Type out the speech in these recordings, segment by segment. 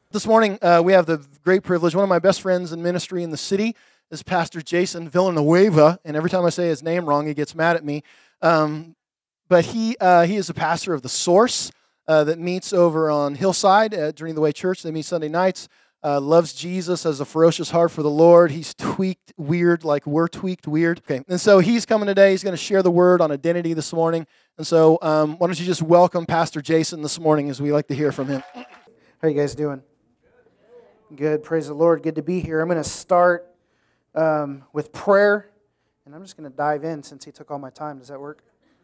This morning, we have the great privilege. One of my best friends in ministry in the city is Pastor Jason Villanueva, and every time I say his name wrong, he gets mad at me. But he is a pastor of The Source that meets over on Hillside at Journey the Way Church. They meet Sunday nights. Loves Jesus, has a ferocious heart for the Lord. He's tweaked weird like we're tweaked weird. Okay, and so he's coming today. He's going to share the word on identity this morning. And so why don't you just welcome Pastor Jason this morning as we like to hear from him. How you guys doing? Good. Praise the Lord. Good to be here. I'm going to start with prayer, and I'm just going to dive in since he took all my time. Does that work?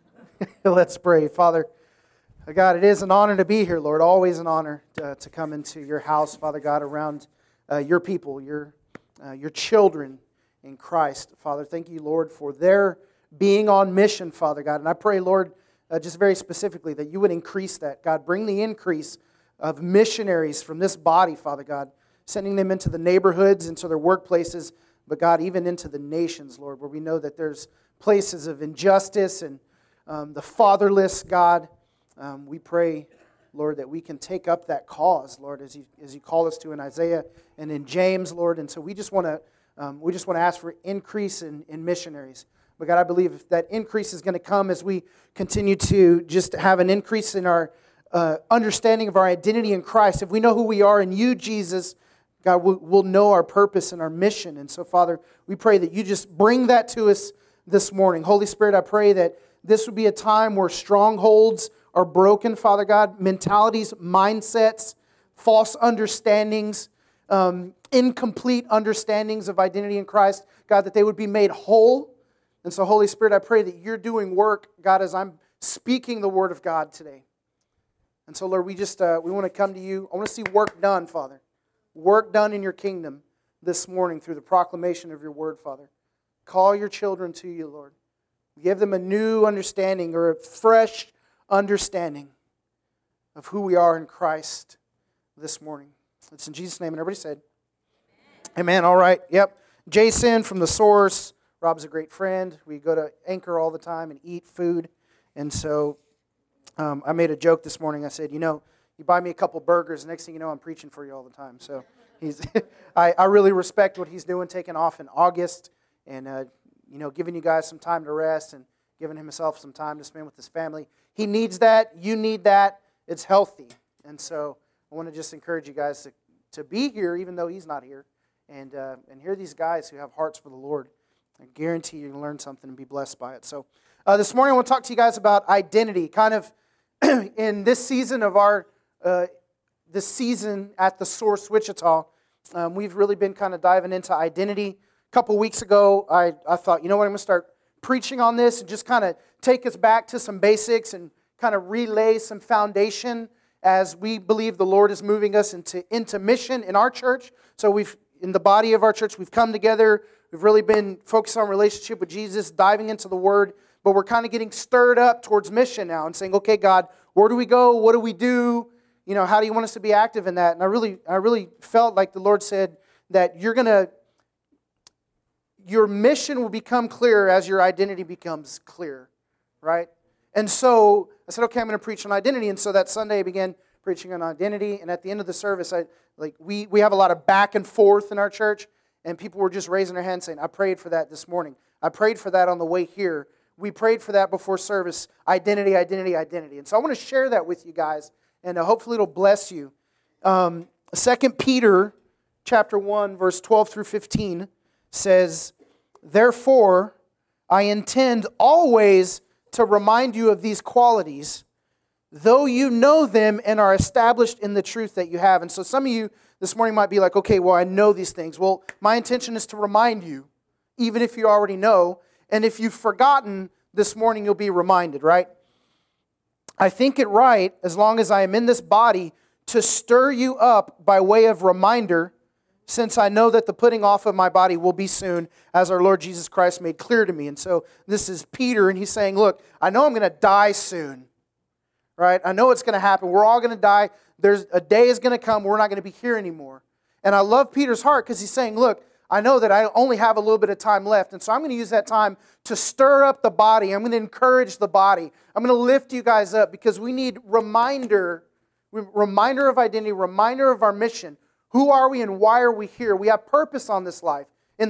Let's pray. Father, God, it is an honor to be here, Lord. Always an honor to come into your house, Father God, around your people, your children in Christ. Father, thank you, Lord, for their being on mission, Father God. And I pray, Lord, just very specifically that you would increase that. God, bring the increase of missionaries from this body, Father God, sending them into the neighborhoods, into their workplaces, but God, even into the nations, Lord, where we know that there's places of injustice and the fatherless, God. We pray, Lord, that we can take up that cause, Lord, as you call us to in Isaiah and in James, Lord. And so we just want to ask for increase in missionaries. But God, I believe that increase is going to come as we continue to just have an increase in our understanding of our identity in Christ. If we know who we are in you, Jesus, God, we'll know our purpose and our mission. And so, Father, we pray that you just bring that to us this morning. Holy Spirit, I pray that this would be a time where strongholds are broken, Father God, mentalities, mindsets, false understandings, incomplete understandings of identity in Christ, God, that they would be made whole. And so, Holy Spirit, I pray that you're doing work, God, as I'm speaking the Word of God today. And so, Lord, we want to come to you. I want to see work done, Father. Work done in your kingdom this morning through the proclamation of your word, Father. Call your children to you, Lord. Give them a new understanding or a fresh understanding of who we are in Christ this morning. It's in Jesus' name. And everybody said, Amen. All right. Yep. Jason from The Source. Rob's a great friend. We go to Anchor all the time and eat food. And so I made a joke this morning. I said, you buy me a couple burgers, next thing you know, I'm preaching for you all the time. So I really respect what he's doing, taking off in August and, giving you guys some time to rest and giving himself some time to spend with his family. He needs that. You need that. It's healthy. And so I want to just encourage you guys to be here, even though he's not here, and hear these guys who have hearts for the Lord. I guarantee you're going to learn something and be blessed by it. So this morning I want to talk to you guys about identity, kind of in this season of this season at The Source Wichita. We've really been kind of diving into identity. A couple weeks ago, I thought, I'm going to start preaching on this and just kind of take us back to some basics and kind of relay some foundation as we believe the Lord is moving us into mission in our church. So in the body of our church, we've come together. We've really been focused on relationship with Jesus, diving into the Word, but we're kind of getting stirred up towards mission now and saying, okay, God, where do we go? What do we do? How do you want us to be active in that? And I really felt like the Lord said that your mission will become clearer as your identity becomes clear, right? And so I said, okay, I'm going to preach on identity. And so that Sunday I began preaching on identity. And at the end of the service, we have a lot of back and forth in our church, and people were just raising their hands saying, I prayed for that this morning. I prayed for that on the way here. We prayed for that before service. Identity, identity, identity. And so I want to share that with you guys. And hopefully it'll bless you. 2 Peter chapter 1, verse 12 through 15 says, Therefore, I intend always to remind you of these qualities, though you know them and are established in the truth that you have. And so some of you this morning might be like, okay, well, I know these things. Well, my intention is to remind you, even if you already know. And if you've forgotten, this morning you'll be reminded, right? I think it right, as long as I am in this body, to stir you up by way of reminder, since I know that the putting off of my body will be soon, as our Lord Jesus Christ made clear to me. And so this is Peter, and he's saying, look, I know I'm going to die soon, right? I know it's going to happen. We're all going to die. There's a day is going to come. We're not going to be here anymore. And I love Peter's heart because he's saying, look, I know that I only have a little bit of time left, and so I'm going to use that time to stir up the body. I'm going to encourage the body. I'm going to lift you guys up because we need reminder Reminder of identity, reminder of our mission. Who are we and why are we here? We have purpose on this life,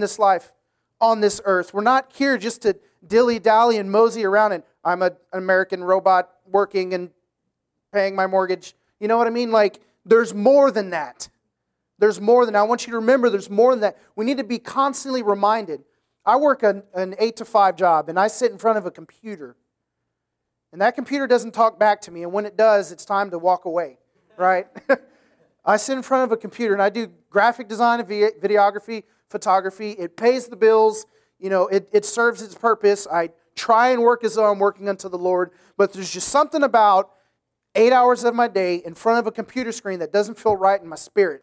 on this earth. We're not here just to dilly-dally and mosey around and I'm an American robot working and paying my mortgage. You know what I mean? Like, there's more than that. There's more than that. I want you to remember there's more than that. We need to be constantly reminded. I work an 8 to 5 job, and I sit in front of a computer. And that computer doesn't talk back to me, and when it does, it's time to walk away, right? I sit in front of a computer, and I do graphic design, videography, photography. It pays the bills. You know, it serves its purpose. I try and work as though I'm working unto the Lord, but there's just something about 8 hours of my day in front of a computer screen that doesn't feel right in my spirit.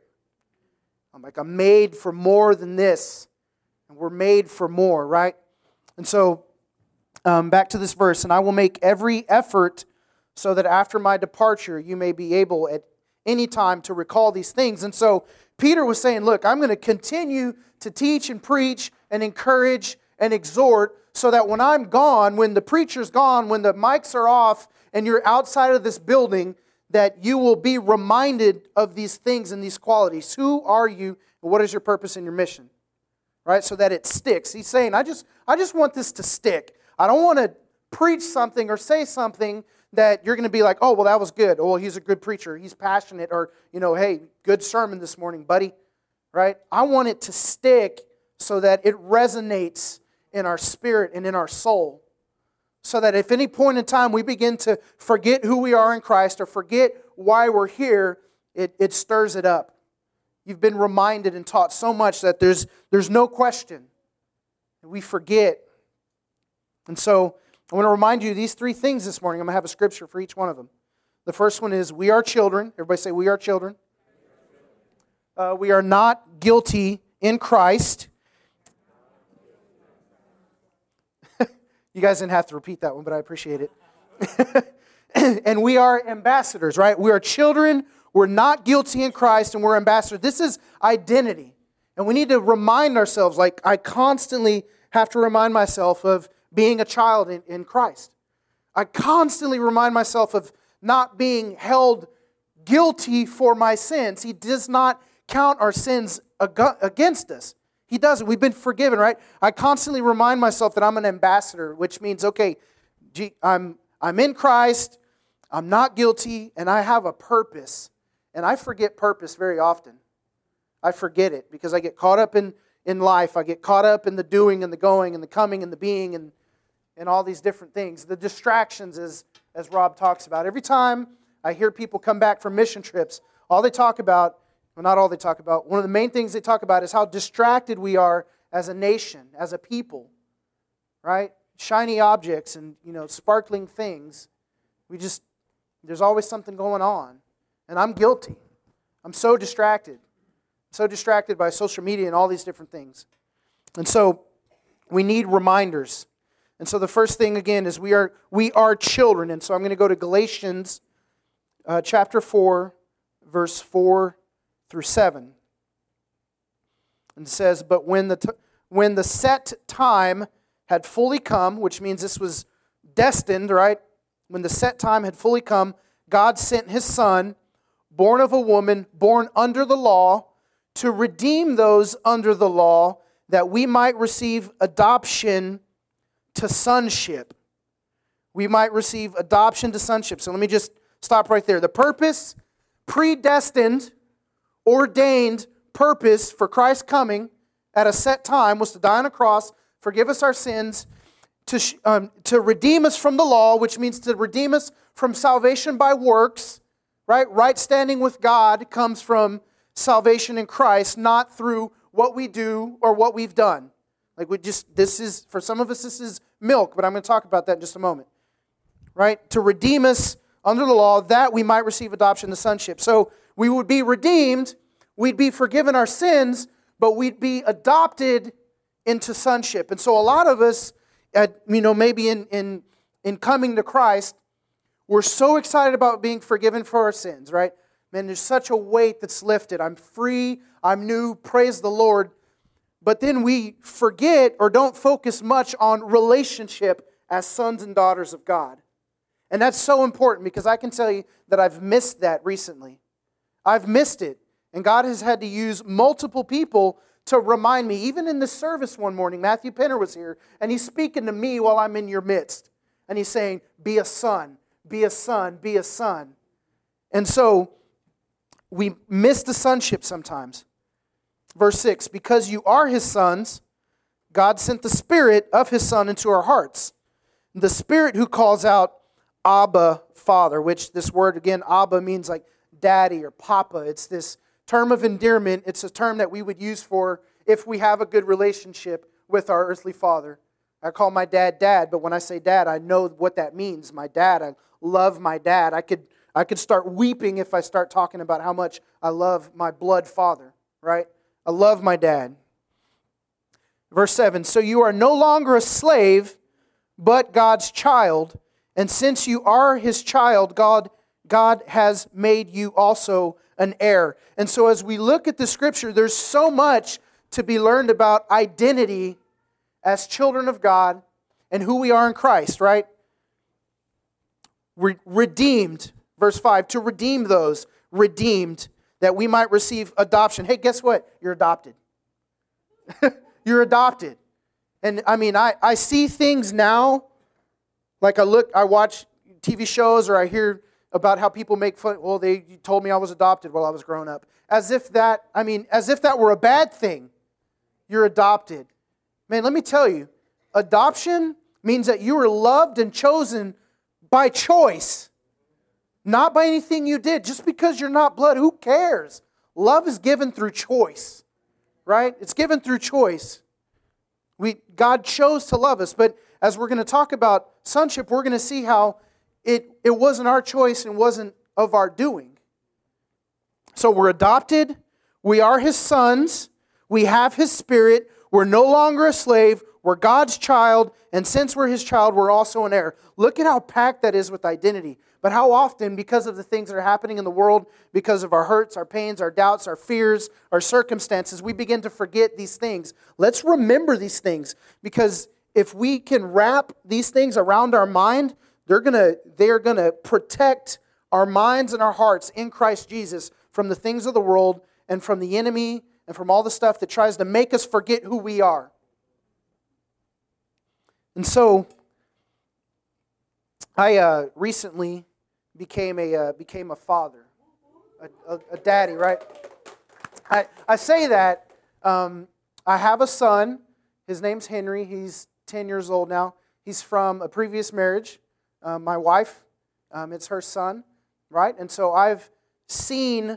I'm made for more than this. And we're made for more, right? And so, back to this verse, and I will make every effort so that after my departure you may be able at any time to recall these things. And so Peter was saying, look, I'm going to continue to teach and preach and encourage and exhort so that when I'm gone, when the preacher's gone, when the mics are off and you're outside of this building, that you will be reminded of these things and these qualities. Who are you and what is your purpose and your mission? Right? So that it sticks. He's saying, I just want this to stick. I don't want to preach something or say something that you're going to be like, oh, well, that was good. Oh, he's a good preacher. He's passionate. Or, hey, good sermon this morning, buddy. Right? I want it to stick so that it resonates in our spirit and in our soul. So that if any point in time we begin to forget who we are in Christ or forget why we're here, it stirs it up. You've been reminded and taught so much that there's no question. We forget. And so I want to remind you of these 3 things this morning. I'm going to have a scripture for each one of them. The first one is, we are children. Everybody say, we are children. We are not guilty in Christ. You guys didn't have to repeat that one, but I appreciate it. And we are ambassadors, right? We are children. We're not guilty in Christ, and we're ambassadors. This is identity. And we need to remind ourselves, like I constantly have to remind myself of being a child in Christ. I constantly remind myself of not being held guilty for my sins. He does not count our sins against us. He doesn't. We've been forgiven, right? I constantly remind myself that I'm an ambassador, which means, okay, I'm in Christ, I'm not guilty, and I have a purpose. And I forget purpose very often. I forget it because I get caught up in life. I get caught up in the doing and the going and the coming and the being and all these different things. The distractions, as Rob talks about. Every time I hear people come back from mission trips, all they talk about, well, not all they talk about, one of the main things they talk about is how distracted we are as a nation, as a people, right? Shiny objects and, sparkling things. There's always something going on. And I'm guilty. I'm so distracted. So distracted by social media and all these different things. And so we need reminders. And so the first thing, again, is we are children. And so I'm going to go to Galatians chapter 4, verse 4 through 7. And it says, but when the set time had fully come, which means this was destined, right? When the set time had fully come, God sent His Son, born of a woman, born under the law, to redeem those under the law, that we might receive adoption to sonship. We might receive adoption to sonship. So let me just stop right there. The purpose, predestined, ordained purpose for Christ's coming at a set time was to die on a cross, forgive us our sins, to redeem us from the law, which means to redeem us from salvation by works, right? Right standing with God comes from salvation in Christ, not through what we do or what we've done. This is, for some of us, this is milk, but I'm going to talk about that in just a moment. Right? To redeem us under the law, that we might receive adoption to sonship. So we would be redeemed, we'd be forgiven our sins, but we'd be adopted into sonship. And so a lot of us, maybe in coming to Christ, we're so excited about being forgiven for our sins, right? Man, there's such a weight that's lifted. I'm free, I'm new, praise the Lord. But then we forget or don't focus much on relationship as sons and daughters of God. And that's so important because I can tell you that I've missed that recently. I've missed it. And God has had to use multiple people to remind me. Even in the service one morning, Matthew Penner was here, and he's speaking to me while I'm in your midst. And he's saying, be a son, be a son, be a son. And so we miss the sonship sometimes. Verse 6, because you are His sons, God sent the Spirit of His Son into our hearts. The Spirit who calls out, Abba, Father, which this word again, Abba, means like daddy or papa. It's this term of endearment. It's a term that we would use for if we have a good relationship with our earthly father. I call my dad Dad, but when I say Dad, I know what that means. My dad, I love my dad. I could start weeping if I start talking about how much I love my blood father, right? I love my dad. Verse 7, so you are no longer a slave, but God's child. And since you are His child, God has made you also an heir. And so as we look at the Scripture, there's so much to be learned about identity as children of God and who we are in Christ, right? Redeemed, verse 5, to redeem those redeemed that we might receive adoption. Hey, guess what? You're adopted. You're adopted. And I mean, I see things now, like I watch TV shows or I hear about how people make fun, well, they told me I was adopted while I was growing up. As if that were a bad thing. You're adopted. Man, let me tell you, adoption means that you were loved and chosen by choice. Not by anything you did. Just because you're not blood, who cares? Love is given through choice. Right? It's given through choice. God chose to love us, but as we're going to talk about sonship, we're going to see how it wasn't our choice and wasn't of our doing. So we're adopted, we are His sons, we have His Spirit, we're no longer a slave, we're God's child, and since we're His child, we're also an heir. Look at how packed that is with identity. But how often, because of the things that are happening in the world, because of our hurts, our pains, our doubts, our fears, our circumstances, we begin to forget these things. Let's remember these things, because if we can wrap these things around our mind, they're gonna protect our minds and our hearts in Christ Jesus from the things of the world and from the enemy and from all the stuff that tries to make us forget who we are. And so, I recently became a father, a daddy, right? I say that I have a son. His name's Henry. He's 10 years old now. He's from a previous marriage. My wife, it's her son, right? And so I've seen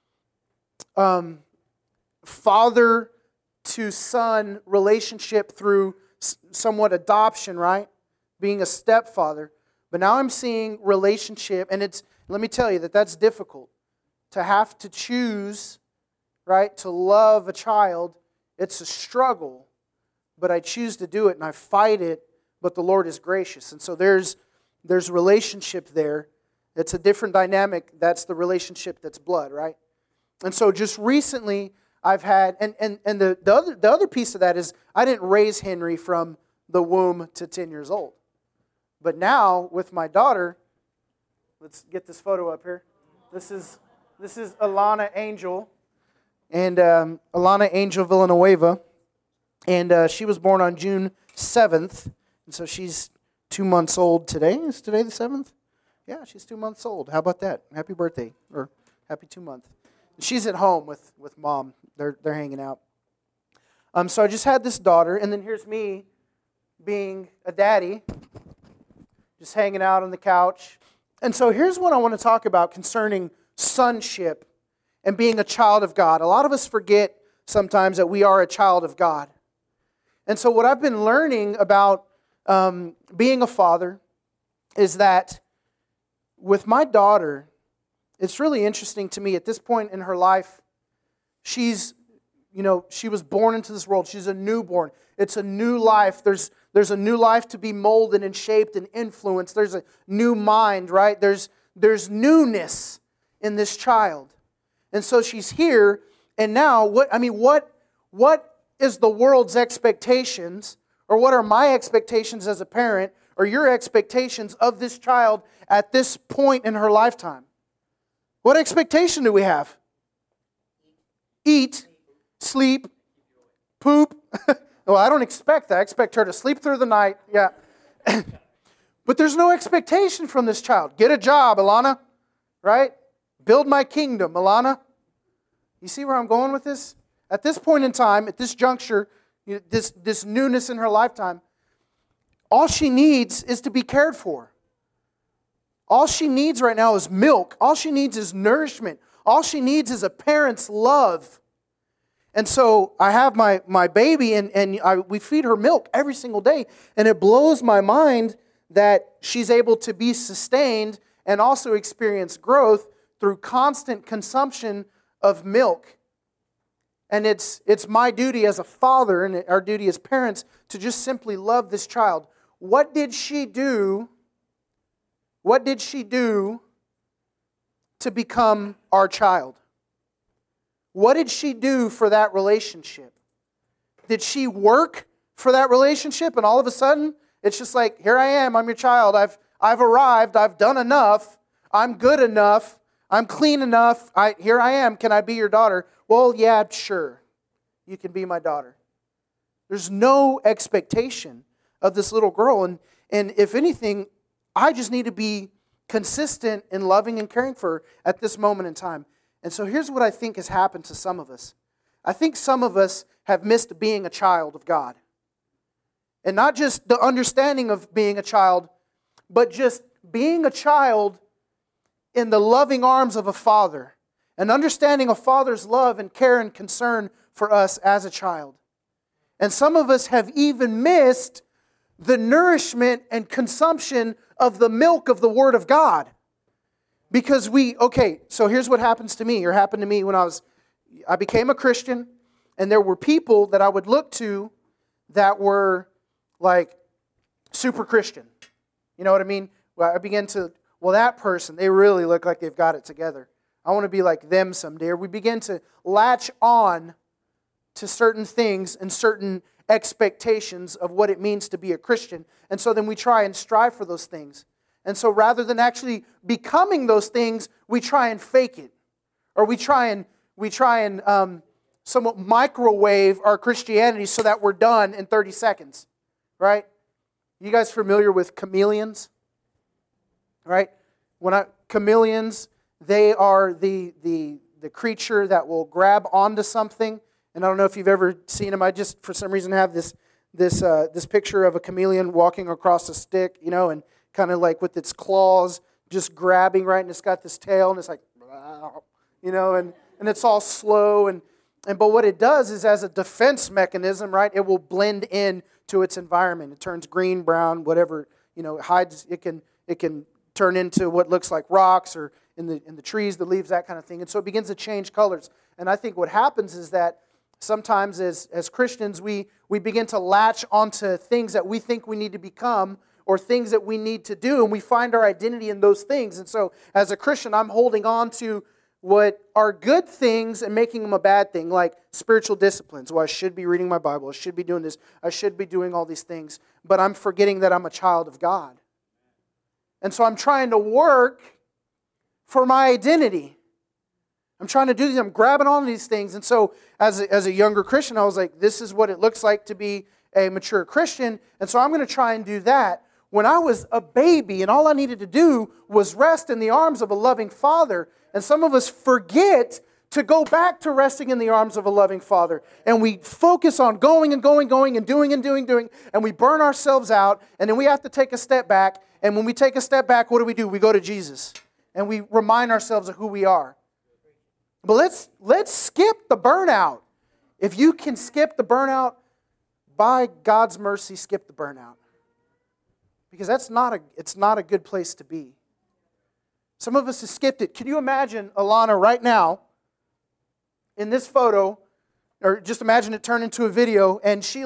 father to son relationship through somewhat adoption, right? Being a stepfather. But now I'm seeing relationship, and let me tell you that's difficult. To have to choose, right, to love a child, it's a struggle. But I choose to do it, and I fight it, but the Lord is gracious. And so there's relationship there. It's a different dynamic. That's the relationship that's blood, right? And so just recently, I've had, and the other piece of that is I didn't raise Henry from the womb to 10 years old. But now, with my daughter, let's get this photo up here. This is Alana Angel, and Alana Angel Villanueva, and she was born on June 7th, and so she's 2 months old today. Is today the 7th? Yeah, she's 2 months old. How about that? Happy birthday, or happy 2 month. She's at home with mom. They're hanging out. So I just had this daughter, and then here's me being a daddy, just hanging out on the couch. And so here's what I want to talk about concerning sonship and being a child of God. A lot of us forget sometimes that we are a child of God. And so what I've been learning about being a father is that with my daughter, it's really interesting to me at this point in her life, she was born into this world. She's a newborn. It's a new life. There's a new life to be molded and shaped and influenced. There's a new mind, right? There's newness in this child. And so she's here, and now what is the world's expectations, or what are my expectations as a parent, or your expectations of this child at this point in her lifetime? What expectation do we have? Eat, sleep, poop. Well, I don't expect that. I expect her to sleep through the night. Yeah. But there's no expectation from this child. Get a job, Alana. Right? Build my kingdom, Alana. You see where I'm going with this? At this point in time, at this juncture, this newness in her lifetime, all she needs is to be cared for. All she needs right now is milk. All she needs is nourishment. All she needs is a parent's love. And so I have my baby, and we feed her milk every single day. And it blows my mind that she's able to be sustained and also experience growth through constant consumption of milk. And it's my duty as a father and our duty as parents to just simply love this child. What did she do? What did she do to become our child? What did she do for that relationship? Did she work for that relationship and all of a sudden it's just like, here I am, I'm your child, I've arrived, I've done enough, I'm good enough, I'm clean enough, here I am, can I be your daughter? Well, yeah, sure, you can be my daughter. There's no expectation of this little girl, and if anything, I just need to be consistent in loving and caring for her at this moment in time. And so here's what I think has happened to some of us. I think some of us have missed being a child of God. And not just the understanding of being a child, but just being a child in the loving arms of a father. And understanding a father's love and care and concern for us as a child. And some of us have even missed the nourishment and consumption of the milk of the Word of God. Because so here's what happens to me, or happened to me when I became a Christian, and there were people that I would look to that were like super Christian. You know what I mean? Well, I began to, that person, they really look like they've got it together. I want to be like them someday. Or we begin to latch on to certain things and certain expectations of what it means to be a Christian. And so then we try and strive for those things. And so rather than actually becoming those things, we try and fake it. Or we try and somewhat microwave our Christianity so that we're done in 30 seconds. Right? You guys familiar with chameleons? Right? Chameleons, they are the creature that will grab onto something. And I don't know if you've ever seen them. I just, for some reason, have this picture of a chameleon walking across a stick, and kind of like with its claws just grabbing, right? And it's got this tail, and it's like, and it's all slow. But what it does is, as a defense mechanism, right, it will blend in to its environment. It turns green, brown, whatever, it hides. It can turn into what looks like rocks or in the trees, the leaves, that kind of thing. And so it begins to change colors. And I think what happens is that sometimes as Christians, we begin to latch onto things that we think we need to become or things that we need to do, and we find our identity in those things. And so as a Christian, I'm holding on to what are good things and making them a bad thing, like spiritual disciplines. Well, I should be reading my Bible. I should be doing this. I should be doing all these things. But I'm forgetting that I'm a child of God. And so I'm trying to work for my identity. I'm trying to do these. I'm grabbing on these things. And so as a younger Christian, I was like, this is what it looks like to be a mature Christian. And so I'm going to try and do that. When I was a baby and all I needed to do was rest in the arms of a loving Father. And some of us forget to go back to resting in the arms of a loving Father. And we focus on going and doing. And we burn ourselves out. And then we have to take a step back. And when we take a step back, what do? We go to Jesus. And we remind ourselves of who we are. But let's skip the burnout. If you can skip the burnout, by God's mercy, skip the burnout. Because it's not a good place to be. Some of us have skipped it. Can you imagine Alana right now in this photo, or just imagine it turn into a video, and she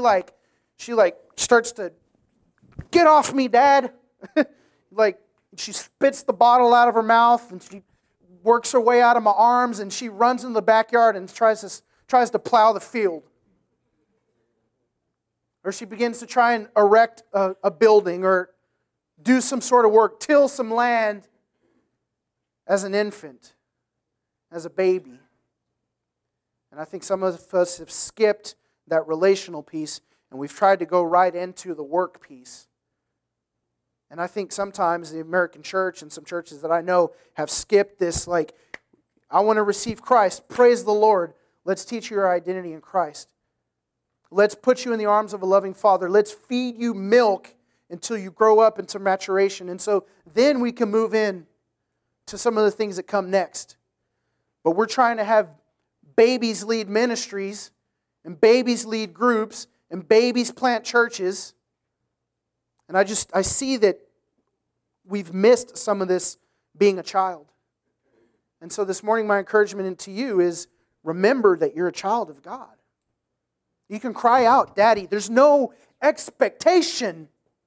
starts to, get off me, Dad. Like she spits the bottle out of her mouth, and she works her way out of my arms, and she runs in the backyard and tries to plow the field. Or she begins to try and erect a building, or do some sort of work, till some land as an infant, as a baby. And I think some of us have skipped that relational piece, and we've tried to go right into the work piece. And I think sometimes the American church and some churches that I know have skipped this, like, I want to receive Christ. Praise the Lord. Let's teach you your identity in Christ. Let's put you in the arms of a loving Father. Let's feed you milk until you grow up into maturation. And so then we can move in to some of the things that come next. But we're trying to have babies lead ministries, and babies lead groups, and babies plant churches. And I see that we've missed some of this being a child. And so this morning my encouragement to you is remember that you're a child of God. You can cry out, Daddy. There's no expectation.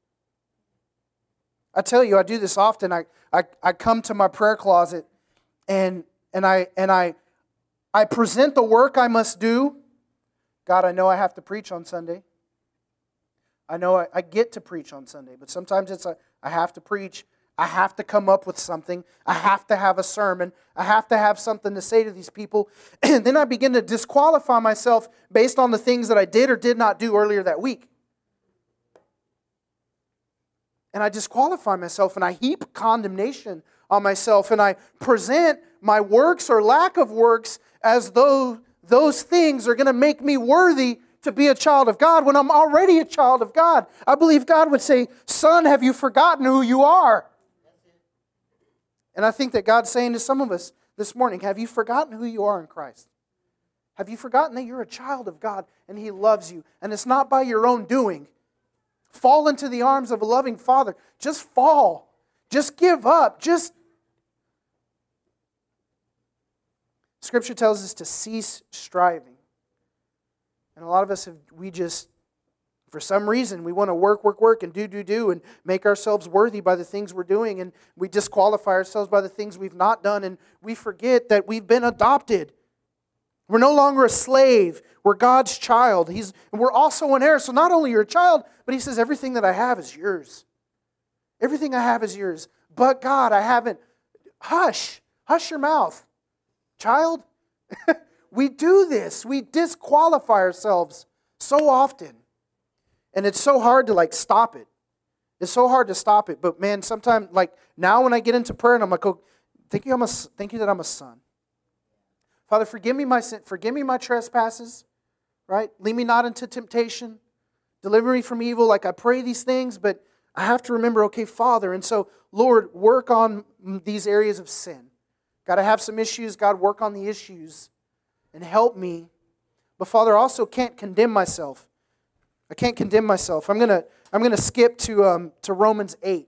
I tell you, I do this often. I come to my prayer closet and I present the work I must do. God, I know I have to preach on Sunday. I know I get to preach on Sunday, but sometimes I have to preach. I have to come up with something. I have to have a sermon. I have to have something to say to these people. And then I begin to disqualify myself based on the things that I did or did not do earlier that week. And I disqualify myself and I heap condemnation on myself and I present my works or lack of works as though those things are going to make me worthy to be a child of God when I'm already a child of God. I believe God would say, son, have you forgotten who you are? And I think that God's saying to some of us this morning, have you forgotten who you are in Christ? Have you forgotten that you're a child of God and He loves you? And it's not by your own doing. Fall into the arms of a loving Father. Just fall. Just give up. Scripture tells us to cease striving. And a lot of us, for some reason, we want to work, and do, and make ourselves worthy by the things we're doing, and we disqualify ourselves by the things we've not done, and we forget that we've been adopted. We're no longer a slave. We're God's child. And we're also an heir. So not only you're a child, but He says, everything that I have is yours. Everything I have is yours. But God, I haven't. Hush your mouth. Child, we do this. We disqualify ourselves so often. And it's so hard to stop it. It's so hard to stop it. But man, sometimes now when I get into prayer and I'm like, oh, thank you that I'm a son. Father, forgive me my sin. Forgive me my trespasses. Right? Lead me not into temptation. Deliver me from evil. I pray these things, but I have to remember, okay, Father. And so, Lord, work on these areas of sin. God, I have some issues. God, work on the issues and help me. But Father, I also can't condemn myself. I can't condemn myself. I'm gonna skip to Romans 8.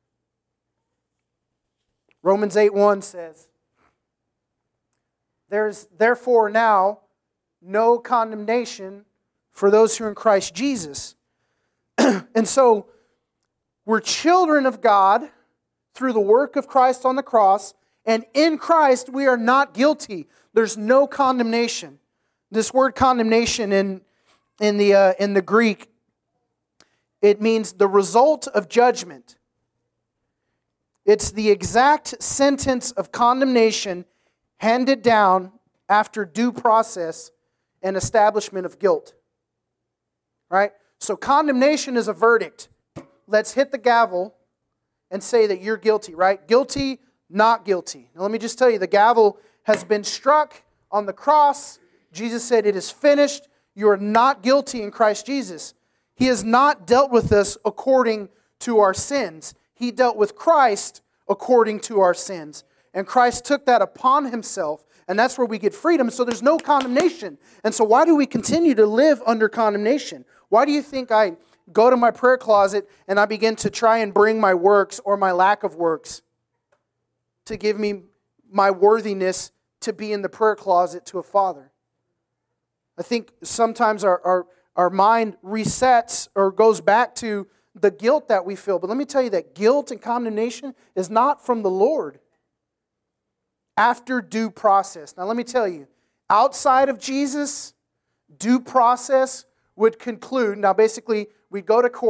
Romans 8:1 says, "There's therefore now no condemnation for those who are in Christ Jesus." And so we're children of God through the work of Christ on the cross, and in Christ we are not guilty. There's no condemnation. This word condemnation in the Greek, it means the result of judgment. It's the exact sentence of condemnation handed down after due process and establishment of guilt. Right? So condemnation is a verdict. Let's hit the gavel and say that you're guilty, right? Guilty, not guilty. Now let me just tell you, the gavel has been struck on the cross. Jesus said, it is finished. You are not guilty in Christ Jesus. He has not dealt with us according to our sins. He dealt with Christ according to our sins. And Christ took that upon Himself. And that's where we get freedom. So there's no condemnation. And so why do we continue to live under condemnation? Why do you think I go to my prayer closet and I begin to try and bring my works or my lack of works to give me my worthiness to be in the prayer closet to a Father? I think sometimes our mind resets or goes back to the guilt that we feel. But let me tell you that guilt and condemnation is not from the Lord. After due process. Now let me tell you, outside of Jesus, due process would conclude. Now basically, we'd go to court.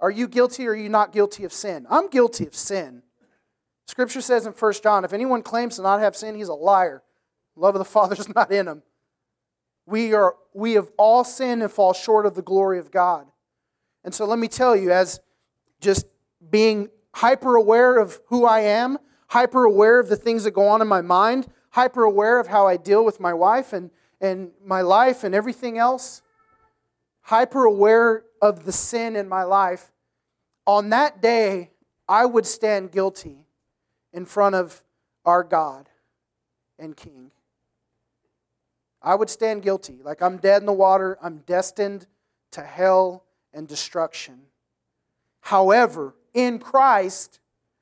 Are you guilty or are you not guilty of sin? I'm guilty of sin. Scripture says in 1 John, if anyone claims to not have sin, he's a liar. Love of the Father is not in him. We have all sinned and fall short of the glory of God. And so let me tell you, as just being hyper aware of who I am, hyper aware of the things that go on in my mind, hyper aware of how I deal with my wife and my life and everything else, hyper aware of the sin in my life, on that day, I would stand guilty in front of our God and King. I would stand guilty. Like I'm dead in the water. I'm destined to hell and destruction. However, in Christ,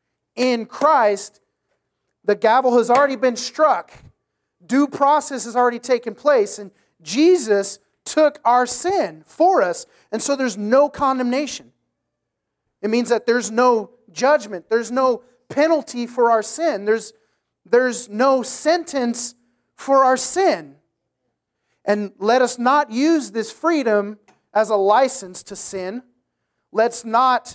the gavel has already been struck. Due process has already taken place. And Jesus took our sin for us. And so there's no condemnation. It means that there's no judgment. There's no penalty for our sin. There's no sentence for our sin. And let us not use this freedom as a license to sin. Let's not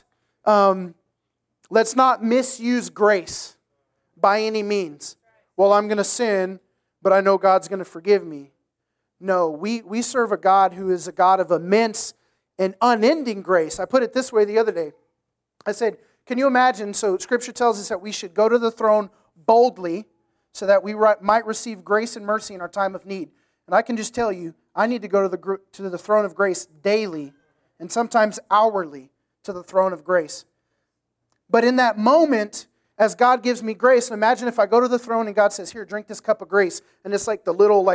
misuse grace by any means. Well, I'm going to sin, but I know God's going to forgive me. No, we serve a God who is a God of immense and unending grace. I put it this way the other day. I said, can you imagine? So Scripture tells us that we should go to the throne boldly so that we might receive grace and mercy in our time of need. And I can just tell you, I need to go to the throne of grace daily and sometimes hourly to the throne of grace. But in that moment, as God gives me grace, and imagine if I go to the throne and God says, here, drink this cup of grace. And it's like the little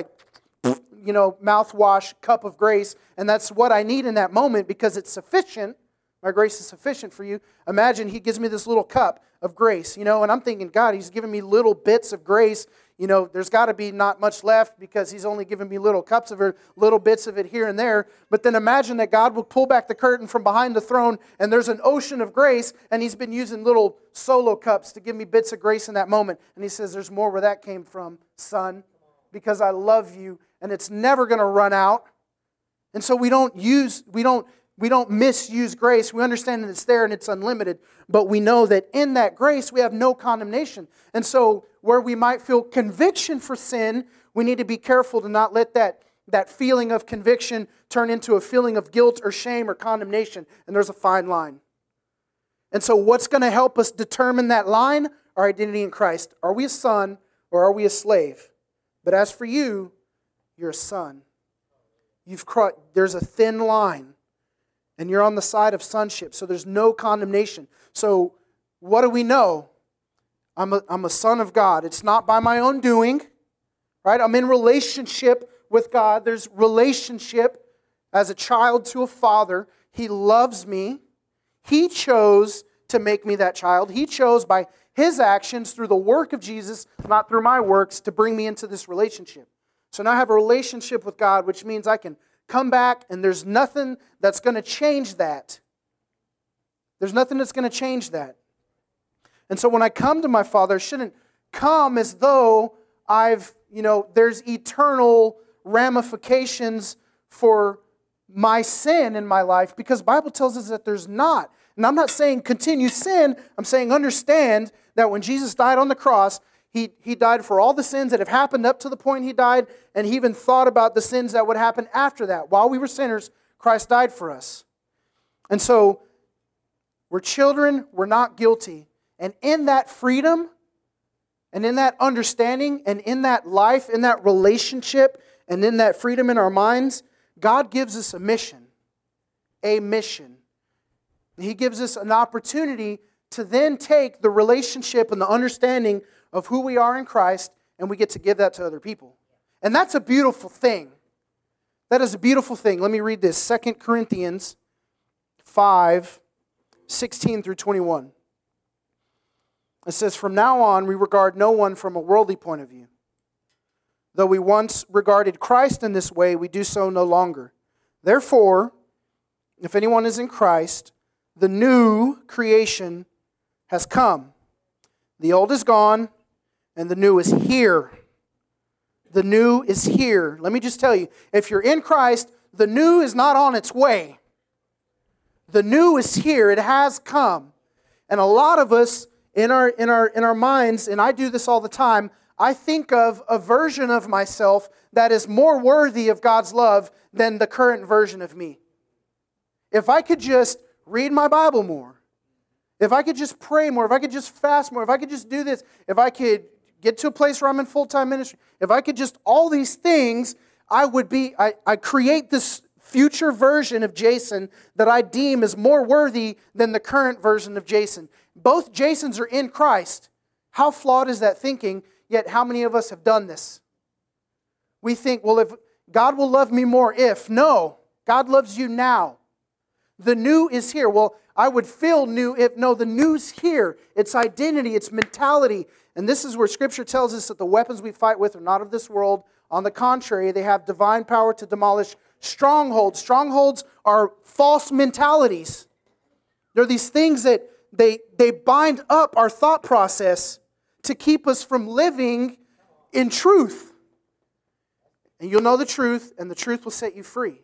mouthwash cup of grace. And that's what I need in that moment because it's sufficient. My grace is sufficient for you. Imagine He gives me this little cup of grace, and I'm thinking, God, He's giving me little bits of grace. There's got to be not much left because He's only given me little cups of it, little bits of it here and there. But then imagine that God will pull back the curtain from behind the throne and there's an ocean of grace and He's been using little solo cups to give me bits of grace in that moment. And He says, there's more where that came from, son, because I love you and it's never going to run out. And so we don't misuse grace. We understand that it's there and it's unlimited. But we know that in that grace, we have no condemnation. And so where we might feel conviction for sin, we need to be careful to not let that feeling of conviction turn into a feeling of guilt or shame or condemnation. And there's a fine line. And so what's going to help us determine that line? Our identity in Christ. Are we a son or are we a slave? But as for you, you're a son. There's a thin line. And you're on the side of sonship, so there's no condemnation. So what do we know? I'm a son of God. It's not by my own doing, right? I'm in relationship with God. There's relationship as a child to a father. He loves me. He chose to make me that child. He chose by His actions through the work of Jesus, not through my works, to bring me into this relationship. So now I have a relationship with God, which means I can come back, and there's nothing that's going to change that. There's nothing that's going to change that. And so when I come to my Father, I shouldn't come as though there's eternal ramifications for my sin in my life, because the Bible tells us that there's not. And I'm not saying continue sin. I'm saying understand that when Jesus died on the cross, He died for all the sins that have happened up to the point He died, and He even thought about the sins that would happen after that. While we were sinners, Christ died for us. And so, we're children, we're not guilty. And in that freedom, and in that understanding, and in that life, in that relationship, and in that freedom in our minds, God gives us a mission. A mission. He gives us an opportunity to then take the relationship and the understanding of who we are in Christ, and we get to give that to other people. And that's a beautiful thing. That is a beautiful thing. Let me read this. 2 Corinthians 5, 16 through 21. It says, from now on, we regard no one from a worldly point of view. Though we once regarded Christ in this way, we do so no longer. Therefore, if anyone is in Christ, the new creation has come. The old is gone, and the new is here. The new is here. Let me just tell you, if you're in Christ, the new is not on its way. The new is here. It has come. And a lot of us in our minds, and I do this all the time, I think of a version of myself that is more worthy of God's love than the current version of me. If I could just read my Bible more, if I could just pray more, if I could just fast more, if I could just do this, if I could get to a place where I'm in full-time ministry, if I could just all these things, I create this future version of Jason that I deem is more worthy than the current version of Jason. Both Jasons are in Christ. How flawed is that thinking? Yet how many of us have done this? We think, well, if God will love me more if. No, God loves you now. The new is here. Well, I would feel new if. No, the new's here. It's identity, it's mentality. And this is where Scripture tells us that the weapons we fight with are not of this world. On the contrary, they have divine power to demolish strongholds. Strongholds are false mentalities. They're these things that they bind up our thought process to keep us from living in truth. And you'll know the truth, and the truth will set you free.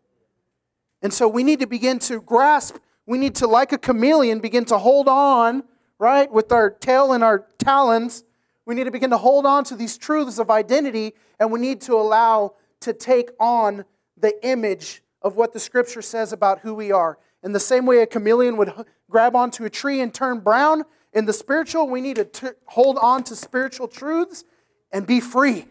And so we need to begin to grasp, we need to, like a chameleon, begin to hold on, right, with our tail and our talons. We need to begin to hold on to these truths of identity, and we need to allow to take on the image of what the Scripture says about who we are. In the same way a chameleon would grab onto a tree and turn brown, in the spiritual, we need to hold on to spiritual truths and be free.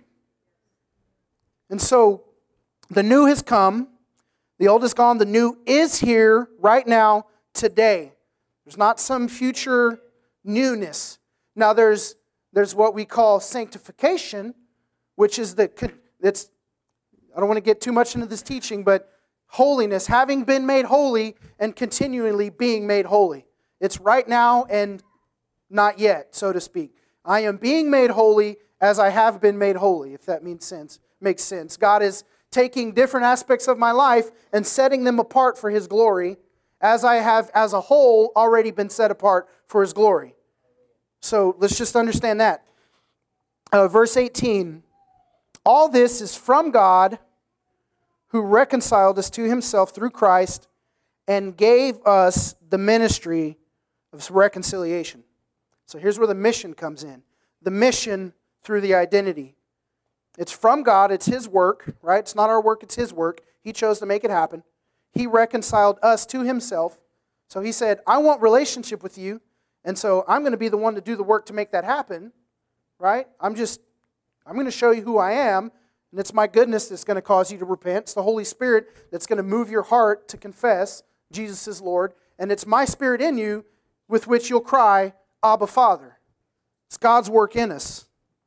And so, the new has come. The old is gone. The new is here right now, today. There's not some future newness. Now, there's what we call sanctification, which is I don't want to get too much into this teaching, but holiness, having been made holy and continually being made holy. It's right now and not yet, so to speak. I am being made holy as I have been made holy, if that makes sense. God is taking different aspects of my life and setting them apart for His glory, as I have as a whole already been set apart for His glory. So let's just understand that. Verse 18, all this is from God, who reconciled us to Himself through Christ and gave us the ministry of reconciliation. So here's where the mission comes in. The mission through the identity. It's from God. It's His work, right? It's not our work. It's His work. He chose to make it happen. He reconciled us to Himself. So He said, I want relationship with you, and so I'm going to be the one to do the work to make that happen, right? I'm going to show you who I am, and it's my goodness that's going to cause you to repent. It's the Holy Spirit that's going to move your heart to confess Jesus is Lord, and it's my Spirit in you with which you'll cry, Abba, Father. It's God's work in us.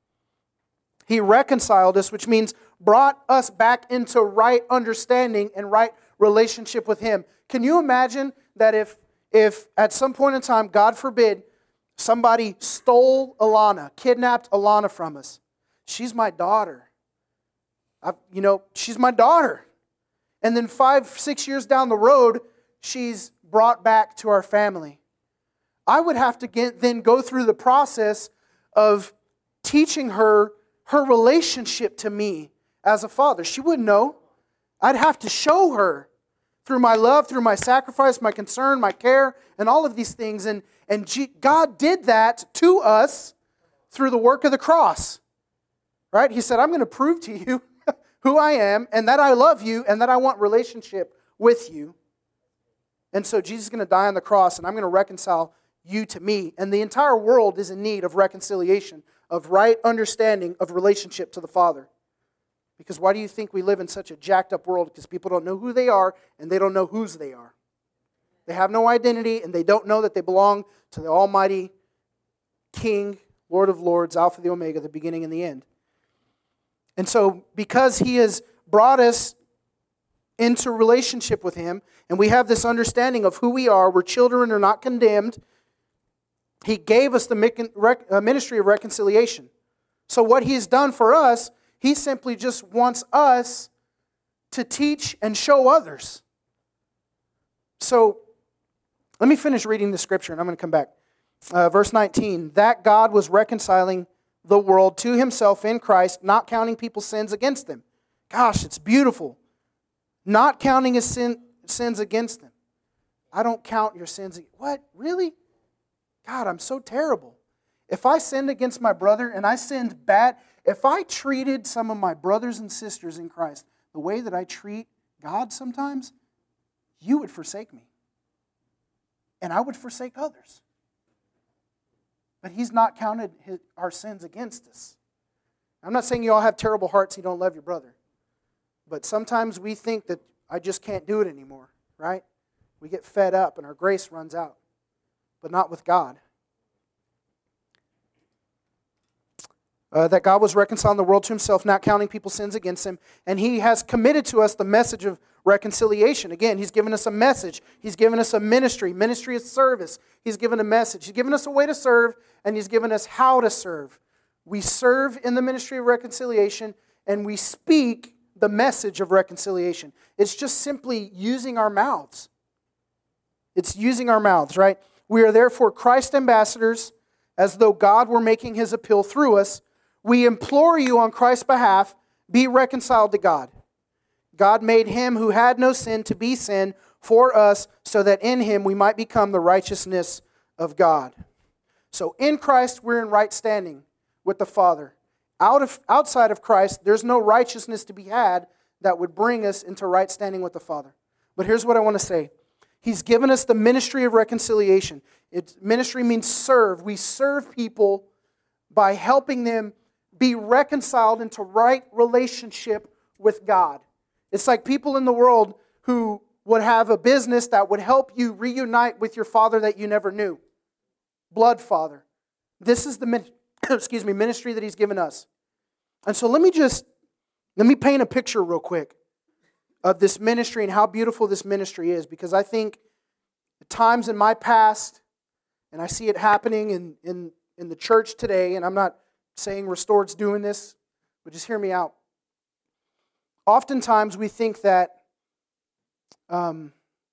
He reconciled us, which means brought us back into right understanding and right relationship with Him. Can you imagine that if at some point in time, God forbid, somebody stole Alana, kidnapped Alana from us? She's my daughter. She's my daughter. And then 5-6 years down the road, she's brought back to our family. I would have to then go through the process of teaching her relationship to me as a father. She wouldn't know. I'd have to show her through my love, through my sacrifice, my concern, my care, and all of these things. And God did that to us through the work of the cross. Right? He said, I'm going to prove to you who I am, and that I love you, and that I want relationship with you. And so Jesus is going to die on the cross, and I'm going to reconcile you to me. And the entire world is in need of reconciliation, of right understanding of relationship to the Father. Because why do you think we live in such a jacked up world? Because people don't know who they are, and they don't know whose they are. They have no identity, and they don't know that they belong to the Almighty King, Lord of Lords, Alpha, the Omega, the beginning and the end. And so, because He has brought us into relationship with Him, and we have this understanding of who we are, we're children, are not condemned, He gave us the ministry of reconciliation. So what He's done for us, He simply just wants us to teach and show others. So, let me finish reading the scripture, and I'm going to come back. Verse 19, that God was reconciling the world to Himself in Christ, not counting people's sins against them. Gosh, it's beautiful. Not counting His sins against them. I don't count your sins. What? Really? God, I'm so terrible. If I sinned against my brother and I sinned bad, if I treated some of my brothers and sisters in Christ the way that I treat God sometimes, you would forsake me. And I would forsake others. But He's not counted our sins against us. I'm not saying you all have terrible hearts, you don't love your brother. But sometimes we think that I just can't do it anymore, right? We get fed up and our grace runs out. But not with God. That God was reconciling the world to Himself, not counting people's sins against Him. And He has committed to us the message of reconciliation. Again, He's given us a message. He's given us a ministry. Ministry is service. He's given a message. He's given us a way to serve, and He's given us how to serve. We serve in the ministry of reconciliation, and we speak the message of reconciliation. It's just simply using our mouths. It's using our mouths, right? We are therefore Christ's ambassadors, as though God were making His appeal through us. We implore you on Christ's behalf, be reconciled to God. God made Him who had no sin to be sin for us, so that in Him we might become the righteousness of God. So in Christ, we're in right standing with the Father. Outside of Christ, there's no righteousness to be had that would bring us into right standing with the Father. But here's what I want to say. He's given us the ministry of reconciliation. Ministry means serve. We serve people by helping them be reconciled into right relationship with God. It's like people in the world who would have a business that would help you reunite with your father that you never knew. Blood father. This is the ministry that He's given us. And so let me paint a picture real quick of this ministry and how beautiful this ministry is, because I think at times in my past, and I see it happening in the church today, and I'm not saying Restored's doing this, but just hear me out. Oftentimes we think that an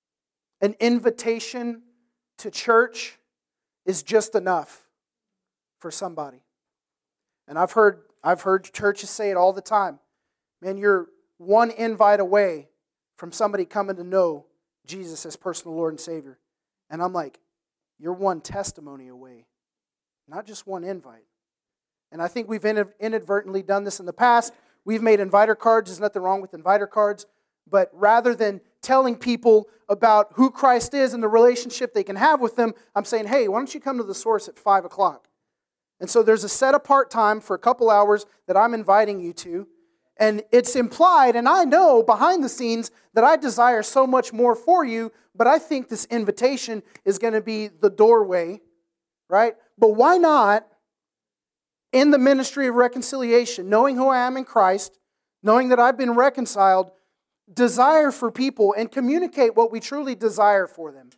invitation to church is just enough for somebody. And I've heard churches say it all the time. Man, you're one invite away from somebody coming to know Jesus as personal Lord and Savior. And I'm like, you're one testimony away, not just one invite. And I think we've inadvertently done this in the past. We've made inviter cards. There's nothing wrong with inviter cards. But rather than telling people about who Christ is and the relationship they can have with Him, I'm saying, hey, why don't you come to the source at 5 o'clock? And so there's a set apart time for a couple hours that I'm inviting you to. And it's implied, and I know behind the scenes, that I desire so much more for you, but I think this invitation is going to be the doorway, right? But why not, in the ministry of reconciliation, knowing who I am in Christ, knowing that I've been reconciled, desire for people and communicate what we truly desire for them?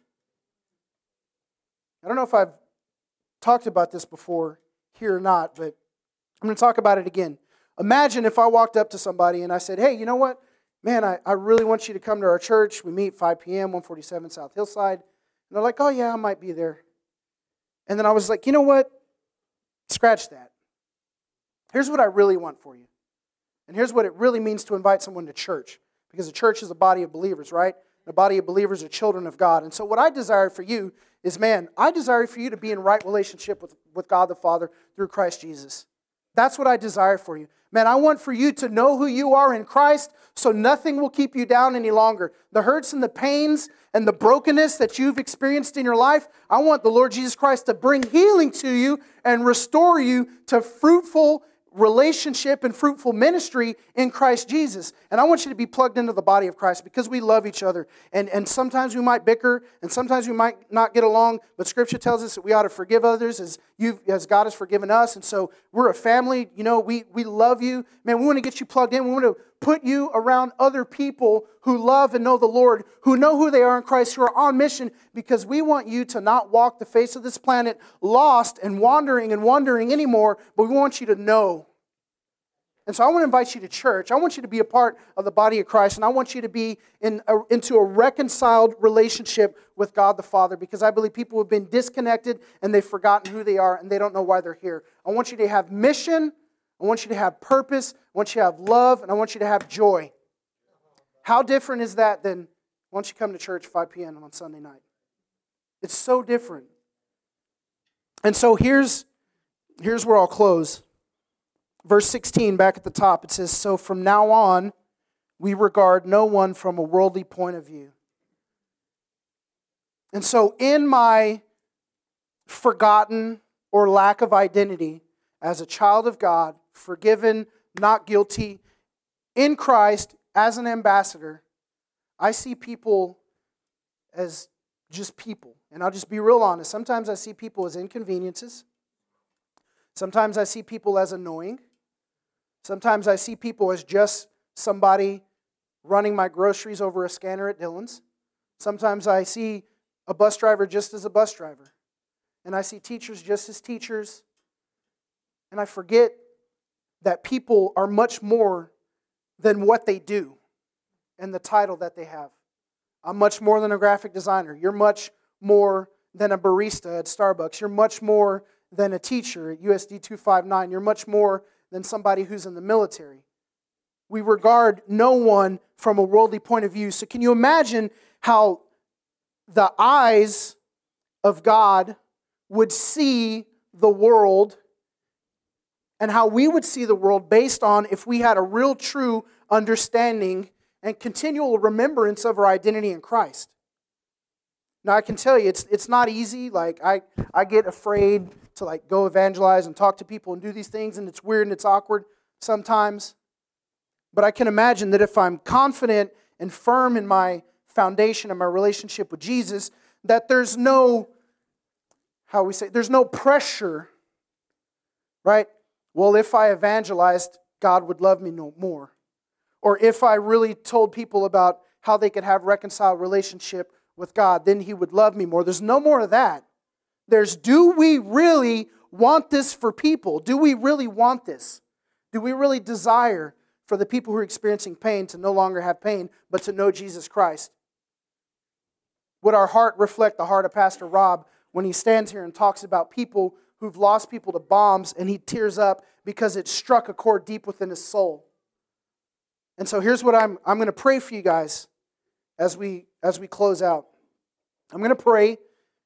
I don't know if I've talked about this before here or not, but I'm going to talk about it again. Imagine if I walked up to somebody and I said, hey, you know what? Man, I really want you to come to our church. We meet 5 p.m., 147 South Hillside. And they're like, oh yeah, I might be there. And then I was like, you know what? Scratch that. Here's what I really want for you. And here's what it really means to invite someone to church. Because the church is a body of believers, right? The body of believers are children of God. And so what I desire for you is, man, I desire for you to be in right relationship with God the Father through Christ Jesus. That's what I desire for you. Man, I want for you to know who you are in Christ, so nothing will keep you down any longer. The hurts and the pains and the brokenness that you've experienced in your life, I want the Lord Jesus Christ to bring healing to you and restore you to fruitful relationship and fruitful ministry in Christ Jesus. And I want you to be plugged into the body of Christ because we love each other. And sometimes we might bicker and sometimes we might not get along, but Scripture tells us that we ought to forgive others as God has forgiven us. And so we're a family. You know, we love you. Man, we want to get you plugged in. We want to put you around other people who love and know the Lord, who know who they are in Christ, who are on mission, because we want you to not walk the face of this planet lost and wandering anymore, but we want you to know. And so I want to invite you to church. I want you to be a part of the body of Christ, and I want you to be into a reconciled relationship with God the Father, because I believe people have been disconnected and they've forgotten who they are and they don't know why they're here. I want you to have mission. I want you to have purpose. I want you to have love, and I want you to have joy. How different is that than once you come to church 5 p.m. on Sunday night? It's so different. And so here's where I'll close. Verse 16, back at the top, it says, "So from now on, we regard no one from a worldly point of view." And so in my forgotten or lack of identity as a child of God, forgiven, not guilty, in Christ, as an ambassador, I see people as just people. And I'll just be real honest. Sometimes I see people as inconveniences. Sometimes I see people as annoying. Sometimes I see people as just somebody running my groceries over a scanner at Dillon's. Sometimes I see a bus driver just as a bus driver. And I see teachers just as teachers. And I forget that people are much more than what they do and the title that they have. I'm much more than a graphic designer. You're much more than a barista at Starbucks. You're much more than a teacher at USD 259. You're much more than somebody who's in the military. We regard no one from a worldly point of view. So can you imagine how the eyes of God would see the world and how we would see the world based on if we had a real true understanding and continual remembrance of our identity in Christ? Now I can tell you it's not easy. Like I get afraid to like go evangelize and talk to people and do these things, and it's weird and it's awkward sometimes. But I can imagine that if I'm confident and firm in my foundation and my relationship with Jesus, that there's no, there's no pressure, right? Well, if I evangelized, God would love me no more. Or if I really told people about how they could have reconciled relationship with God, then He would love me more. There's no more of that. There's, do we really want this for people? Do we really want this? Do we really desire for the people who are experiencing pain to no longer have pain, but to know Jesus Christ? Would our heart reflect the heart of Pastor Rob when he stands here and talks about people who've lost people to bombs and he tears up because it struck a chord deep within his soul? And so here's what I'm going to pray for you guys as we close out. I'm going to pray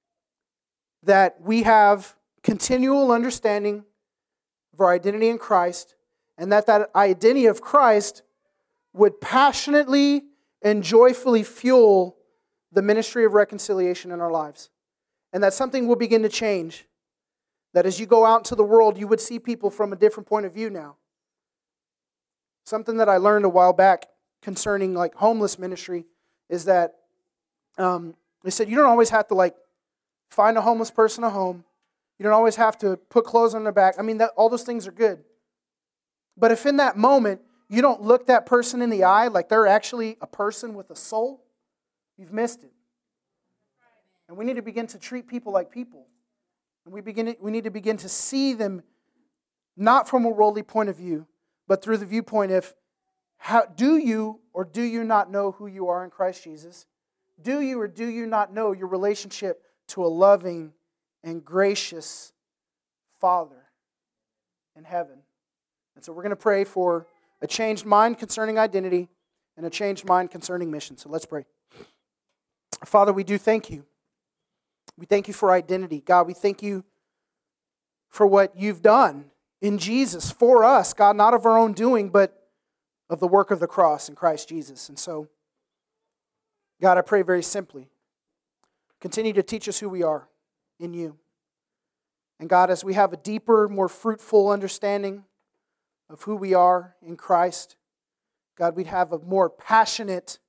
that we have continual understanding of our identity in Christ, and that identity of Christ would passionately and joyfully fuel the ministry of reconciliation in our lives. And that something will begin to change. That as you go out into the world, you would see people from a different point of view now. Something that I learned a while back concerning like homeless ministry is that they said you don't always have to like find a homeless person a home. You don't always have to put clothes on their back. I mean, all those things are good. But if in that moment you don't look that person in the eye like they're actually a person with a soul, you've missed it. And we need to begin to treat people like people. And we need to begin to see them not from a worldly point of view, but through the viewpoint of do you or do you not know who you are in Christ Jesus? Do you or do you not know your relationship to a loving and gracious Father in heaven? And so we're going to pray for a changed mind concerning identity and a changed mind concerning mission. So let's pray. Father, we do thank you. We thank you for identity. God, we thank you for what you've done in Jesus for us, God, not of our own doing, but of the work of the cross in Christ Jesus. And so, God, I pray very simply, continue to teach us who we are in you. And God, as we have a deeper, more fruitful understanding of who we are in Christ, God, we'd have a more passionate,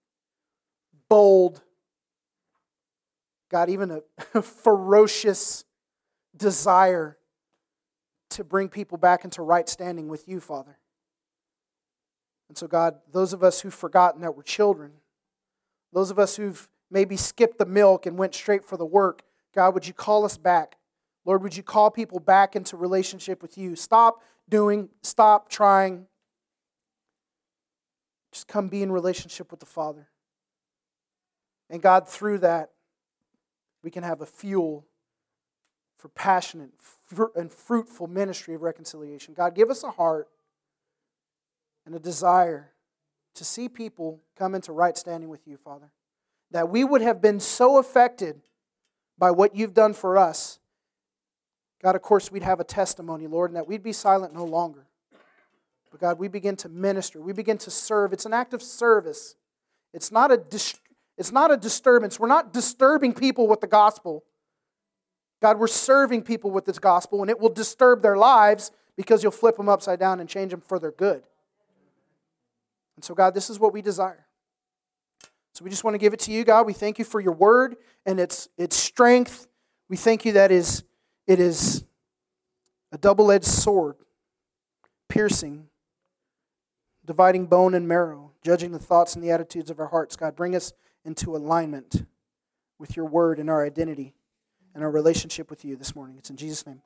bold, God, even a ferocious desire to bring people back into right standing with you, Father. And so, God, those of us who've forgotten that we're children, those of us who've maybe skipped the milk and went straight for the work, God, would you call us back? Lord, would you call people back into relationship with you? Stop trying. Just come be in relationship with the Father. And God, through that, we can have a fuel for passionate and fruitful ministry of reconciliation. God, give us a heart and a desire to see people come into right standing with you, Father. That we would have been so affected by what you've done for us, God, of course, we'd have a testimony, Lord, and that we'd be silent no longer. But God, we begin to minister. We begin to serve. It's an act of service. It's not a disturbance. We're not disturbing people with the gospel. God, we're serving people with this gospel, and it will disturb their lives because you'll flip them upside down and change them for their good. And so, God, this is what we desire. So we just want to give it to you, God. We thank you for your word and its strength. We thank you that it is a double-edged sword, piercing, dividing bone and marrow, judging the thoughts and the attitudes of our hearts. God, bring us into alignment with your word and our identity and our relationship with you this morning. It's in Jesus' name.